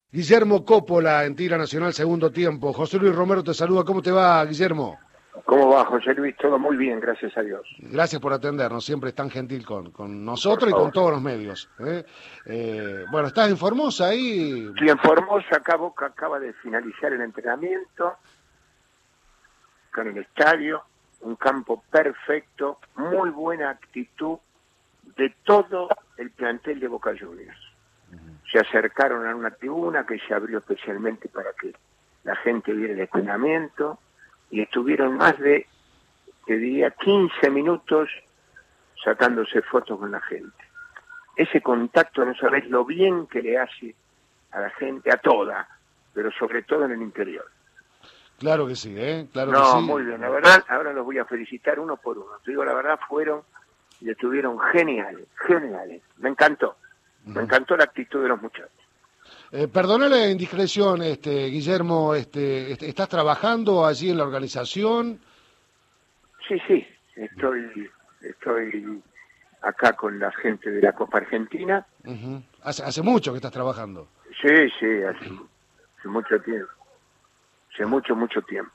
Guillermo Coppola en Tira Nacional, segundo tiempo. José Luis Romero te saluda. ¿Cómo te va, Guillermo? ¿Cómo va, José Luis? Todo muy bien, gracias a Dios. Gracias por atendernos, siempre es tan gentil con Por nosotros y con favor. todos los medios. Bueno, ¿estás en Formosa ahí? Estoy en Formosa, acaba de finalizar el entrenamiento con el estadio, un campo perfecto, muy buena actitud de todo el plantel de Boca Juniors. Se acercaron a una tribuna que se abrió especialmente para que la gente viera el entrenamiento y estuvieron más de, te diría, 15 minutos sacándose fotos con la gente. Ese contacto no sabés lo bien que le hace a la gente, a toda, pero sobre todo en el interior. Claro que sí, claro que No, sí. muy bien, la verdad, ahora los voy a felicitar uno por uno. Te digo, la verdad, fueron y estuvieron geniales. Me encantó la actitud de los muchachos. Perdona la indiscreción, Guillermo, ¿estás trabajando allí en la organización? Sí, estoy acá con la gente de la Copa Argentina. Hace mucho que estás trabajando. Sí, hace mucho tiempo. Hace mucho tiempo.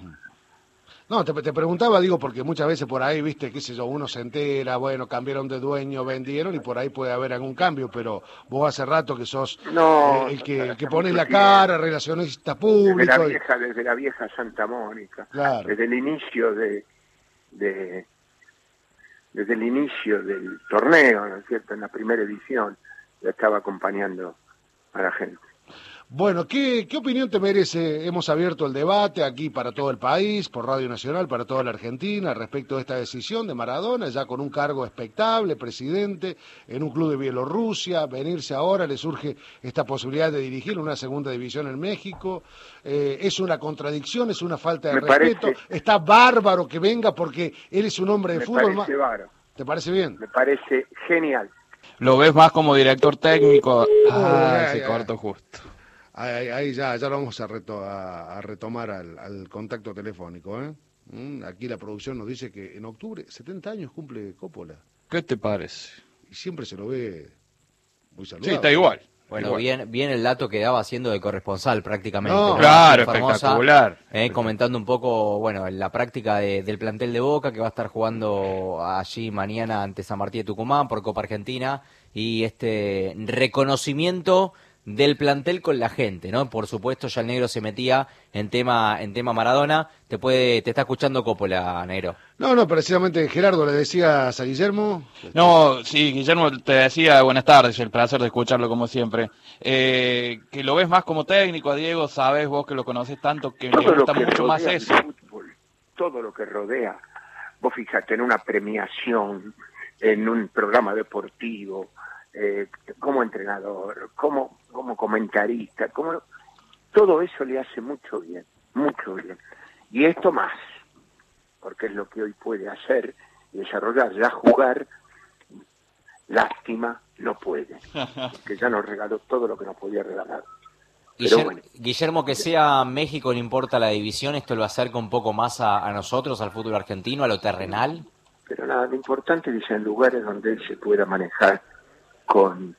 No, te preguntaba, digo, porque muchas veces por ahí, viste, qué sé yo, uno se entera, bueno, cambiaron de dueño, vendieron, y por ahí puede haber algún cambio, pero vos hace rato que sos No, el que hace pone mucho la tiempo. cara, relacionista público. Desde la vieja Santa Mónica, Claro. desde el inicio desde el inicio del torneo, ¿no es cierto? En la primera edición, ya estaba acompañando a la gente. Bueno, ¿qué opinión te merece? Hemos abierto el debate aquí para todo el país, por Radio Nacional, para toda la Argentina, respecto a esta decisión de Maradona, ya con un cargo expectable, presidente, en un club de Bielorrusia, venirse ahora, le surge esta posibilidad de dirigir una segunda división en México. Es una contradicción, es una falta de respeto. Está bárbaro que venga porque él es un hombre de fútbol. Me parece bárbaro. ¿Te parece bien? Me parece genial. ¿Lo ves más como director técnico? Se Ay. cortó justo. Ahí ya lo vamos a retomar al contacto telefónico, Aquí la producción nos dice que en octubre 70 años cumple Coppola. ¿Qué te parece? Y siempre se lo ve muy saludable. Sí, está igual. Bueno, igual. bien el dato que daba siendo de corresponsal prácticamente. No, claro, Formosa, espectacular. Comentando un poco, bueno, la práctica del plantel de Boca que va a estar jugando allí mañana ante San Martín de Tucumán por Copa Argentina y este reconocimiento del plantel con la gente, ¿no? Por supuesto, ya el negro se metía en tema Maradona. Te está escuchando Coppola, negro. No, precisamente Gerardo, le decías a Guillermo. No, sí, Guillermo te decía buenas tardes, el placer de escucharlo como siempre. Que lo ves más como técnico, a Diego, sabes vos que lo conoces tanto, que le gusta mucho más eso. Fútbol, todo lo que rodea, vos fíjate, en una premiación, en un programa deportivo, como entrenador, como comentarista, todo eso le hace mucho bien. Y esto más, porque es lo que hoy puede hacer y desarrollar, ya jugar, lástima, no puede, porque ya nos regaló todo lo que nos podía regalar. Pero bueno. Guillermo, que sea México, no importa la división, esto lo acerca un poco más a nosotros, al fútbol argentino, a lo terrenal. Pero nada, lo importante es en lugares donde él se pueda manejar con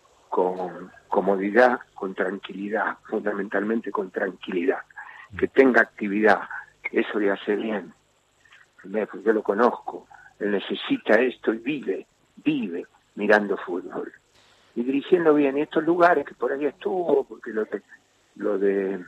comodidad, con tranquilidad, fundamentalmente con tranquilidad, que tenga actividad, eso le hace bien. Yo lo conozco, él necesita esto y vive mirando fútbol y dirigiendo bien. Y estos lugares que por ahí estuvo, porque lo de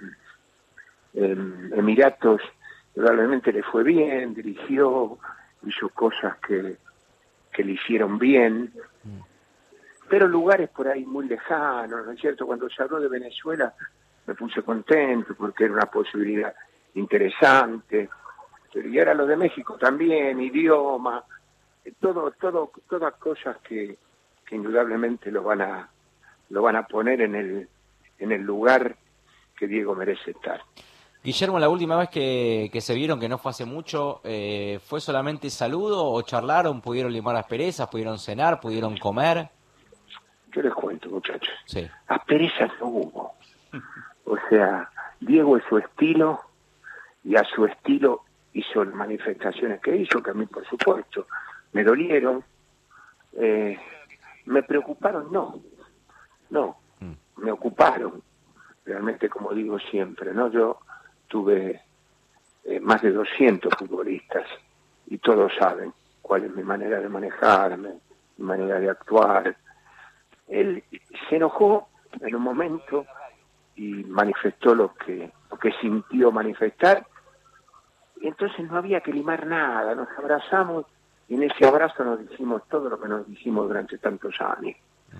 Emiratos probablemente le fue bien, dirigió, hizo cosas que le hicieron bien, pero lugares por ahí muy lejanos, ¿no es cierto? Cuando se habló de Venezuela me puse contento porque era una posibilidad interesante, y ahora lo de México también, idioma, todas cosas que indudablemente lo van a poner en el lugar que Diego merece estar. Guillermo, la última vez que se vieron, que no fue hace mucho, ¿fue solamente saludo o charlaron, pudieron limar asperezas, pudieron cenar, pudieron comer? Yo les cuento, muchachos. Sí. Asperezas no hubo. O sea, Diego es su estilo y a su estilo hizo las manifestaciones que hizo, que a mí, por supuesto, me dolieron. Me preocuparon, no, me ocuparon. realmente, como digo siempre, ¿no? Yo tuve más de 200 futbolistas y todos saben cuál es mi manera de manejarme, mi manera de actuar. Él se enojó en un momento y manifestó lo que sintió manifestar, y entonces no había que limar nada, nos abrazamos y en ese abrazo nos dijimos todo lo que nos dijimos durante tantos años.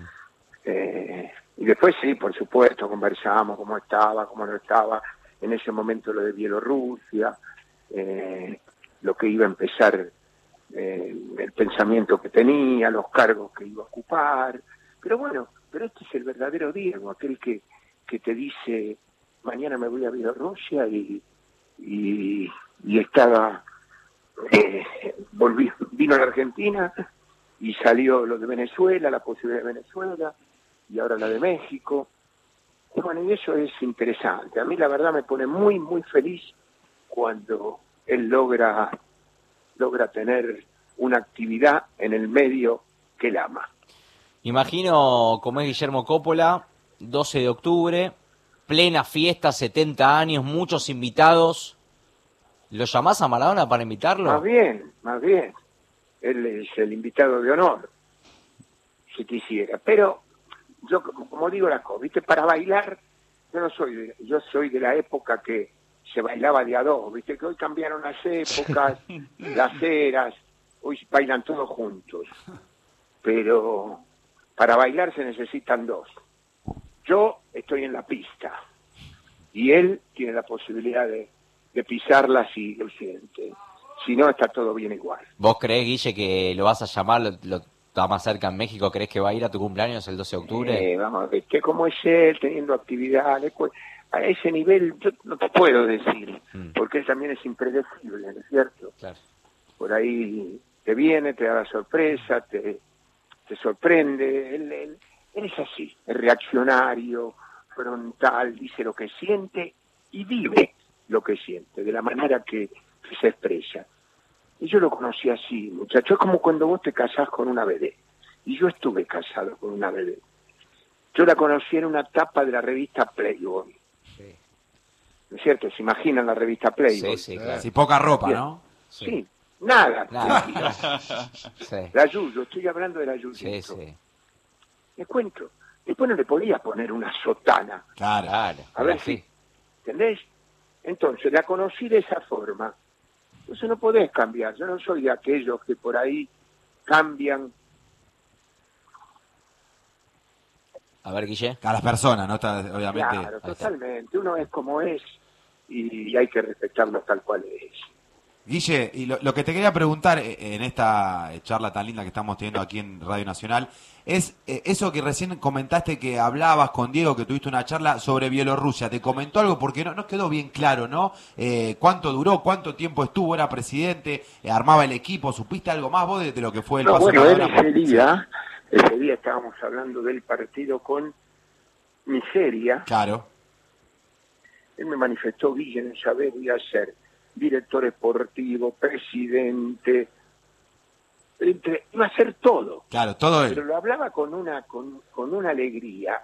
Y después sí, por supuesto, conversamos cómo estaba, cómo no estaba, en ese momento lo de Bielorrusia, lo que iba a empezar, el pensamiento que tenía, los cargos que iba a ocupar, pero bueno, pero este es el verdadero Diego, aquel que te dice, mañana me voy a Bielorrusia y estaba, vino a la Argentina y salió lo de Venezuela, la posibilidad de Venezuela, y ahora la de México. Y bueno, y eso es interesante. A mí la verdad me pone muy, muy feliz cuando él logra tener una actividad en el medio que él ama. Imagino como es Guillermo Coppola, 12 de octubre, plena fiesta, 70 años, muchos invitados. ¿Lo llamás a Maradona para invitarlo? Más bien. Él es el invitado de honor, si quisiera. Pero yo, como digo las cosas, ¿viste? Para bailar, yo soy de la época que se bailaba de a dos, ¿viste? Que hoy cambiaron las épocas, las eras, hoy bailan todos juntos. Pero para bailar se necesitan dos. Yo estoy en la pista y él tiene la posibilidad de pisarla si lo siente. Si no, está todo bien igual. ¿Vos creés, Guille, que lo vas a llamar, lo está más cerca en México? ¿Creés que va a ir a tu cumpleaños el 12 de octubre? Vamos, ¿viste cómo es él teniendo actividades? A ese nivel yo no te puedo decir, porque él también es impredecible, ¿no es cierto? Claro. Por ahí te viene, te da la sorpresa, te sorprende. Él es así, es reaccionario, frontal, dice lo que siente y vive lo que siente, de la manera que se expresa. Y yo lo conocí así, muchacho. Es como cuando vos te casás con una vedette. Y yo estuve casado con una vedette. Yo la conocí en una tapa de la revista Playboy. Sí. ¿No es cierto? ¿Se imaginan la revista Playboy? Sí, claro. Sí, poca ropa, Bien. ¿no? Sí, nada. Sí. La Yuyo, estoy hablando de la Yuyo. Sí. Les cuento. Después no le podía poner una sotana. Claro. A ver si, ¿entendés? Entonces, la conocí de esa forma. Entonces no podés cambiar. Yo no soy de aquellos que por ahí cambian. A ver, Guille. A las personas, ¿no? Obviamente. Claro, totalmente. Uno es como es y hay que respetarlo tal cual es. Guille, y lo que te quería preguntar en esta charla tan linda que estamos teniendo aquí en Radio Nacional es eso que recién comentaste, que hablabas con Diego, que tuviste una charla sobre Bielorrusia. ¿Te comentó algo? Porque no quedó bien claro, ¿no? ¿Cuánto duró? ¿Cuánto tiempo estuvo? ¿Era presidente? ¿Armaba el equipo? ¿Supiste algo más vos de lo que fue el paso de Maradona? Ese día estábamos hablando del partido con Nigeria. Claro. Él me manifestó, Guille, en saber voy a ser director esportivo, presidente, iba a ser todo. Claro, todo él. Pero lo hablaba con una alegría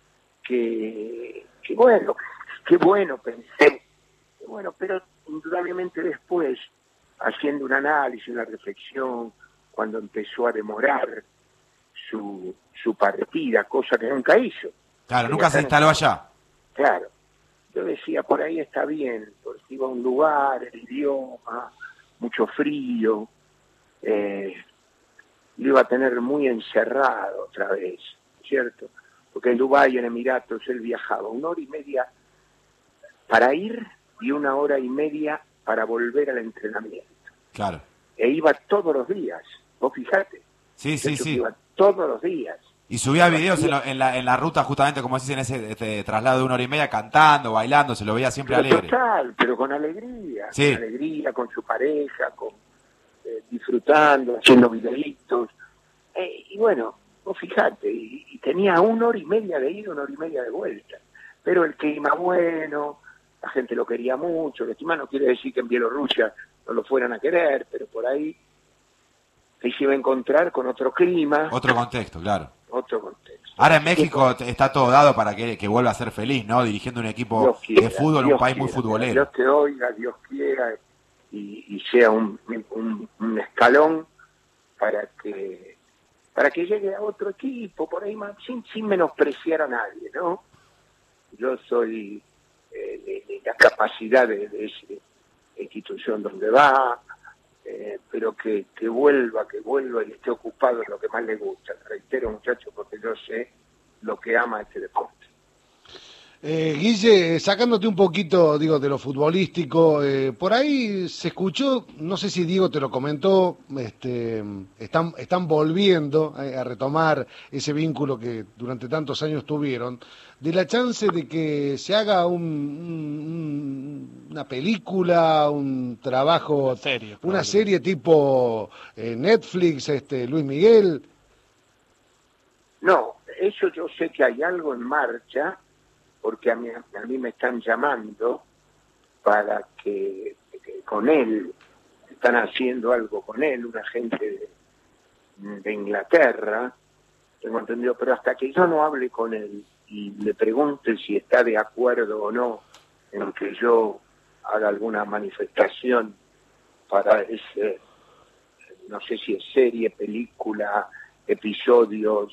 que bueno, qué bueno, pensé, que bueno, pero indudablemente después, haciendo un análisis, una reflexión, cuando empezó a demorar su partida, cosa que nunca hizo. Claro, nunca se instaló allá. Claro. Yo decía, por ahí está bien, porque iba a un lugar, el idioma, mucho frío, lo iba a tener muy encerrado otra vez, ¿cierto? Porque en Dubái, en Emiratos, él viajaba 1 hora y media para ir y 1 hora y media para volver al entrenamiento. Claro. E iba todos los días, vos fijate. Sí. Iba todos los días. Y subía videos en la ruta, justamente, como decís, en ese traslado de 1 hora y media, cantando, bailando, se lo veía siempre alegre. Total, pero con alegría. Sí. Con alegría, con su pareja, disfrutando, haciendo videitos. Y bueno, vos fijate, y tenía 1 hora y media de ida, 1 hora y media de vuelta. Pero el clima bueno, la gente lo quería mucho. El clima no quiere decir que en Bielorrusia no lo fueran a querer, pero por ahí se iba a encontrar con otro clima. Otro contexto, claro. Otro contexto. Ahora en México está todo dado para que vuelva a ser feliz, ¿no? Dirigiendo un equipo de fútbol en un país muy futbolero. Dios te oiga, Dios quiera, y sea un escalón para que llegue a otro equipo, por ahí más, sin menospreciar a nadie, ¿no? Yo soy de la capacidad de esa institución donde va, pero que vuelva y esté ocupado en lo que más le gusta. Reitero, muchachos, porque yo sé lo que ama este deporte. Guille, sacándote un poquito, digo, de lo futbolístico, por ahí se escuchó, no sé si Diego te lo comentó, están volviendo a retomar ese vínculo que durante tantos años tuvieron, de la chance de que se haga una película, un trabajo, una serie tipo Netflix, Luis Miguel. No, eso yo sé que hay algo en marcha, porque a mí me están llamando para que con él, están haciendo algo con él, una gente de Inglaterra, tengo entendido, pero hasta que yo no hable con él y le pregunte si está de acuerdo o no en que yo haga alguna manifestación para ese, no sé si es serie, película, episodios,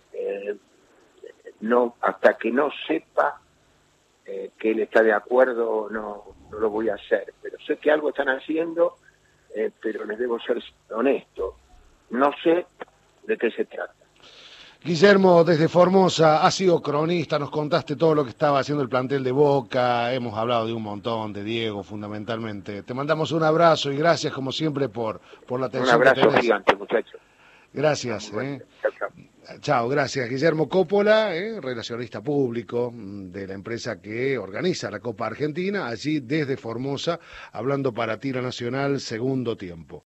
no, hasta que no sepa que él está de acuerdo, no lo voy a hacer. Pero sé que algo están haciendo, pero les debo ser honesto. No sé de qué se trata. Guillermo, desde Formosa, has sido cronista, nos contaste todo lo que estaba haciendo el plantel de Boca, hemos hablado de un montón, de Diego fundamentalmente. Te mandamos un abrazo y gracias como siempre por la atención que tenés. Un abrazo gigante, muchachos. Gracias. Chao, chao. Chao, gracias. Guillermo Coppola, relacionista público de la empresa que organiza la Copa Argentina, allí desde Formosa, hablando para Tira Nacional, segundo tiempo.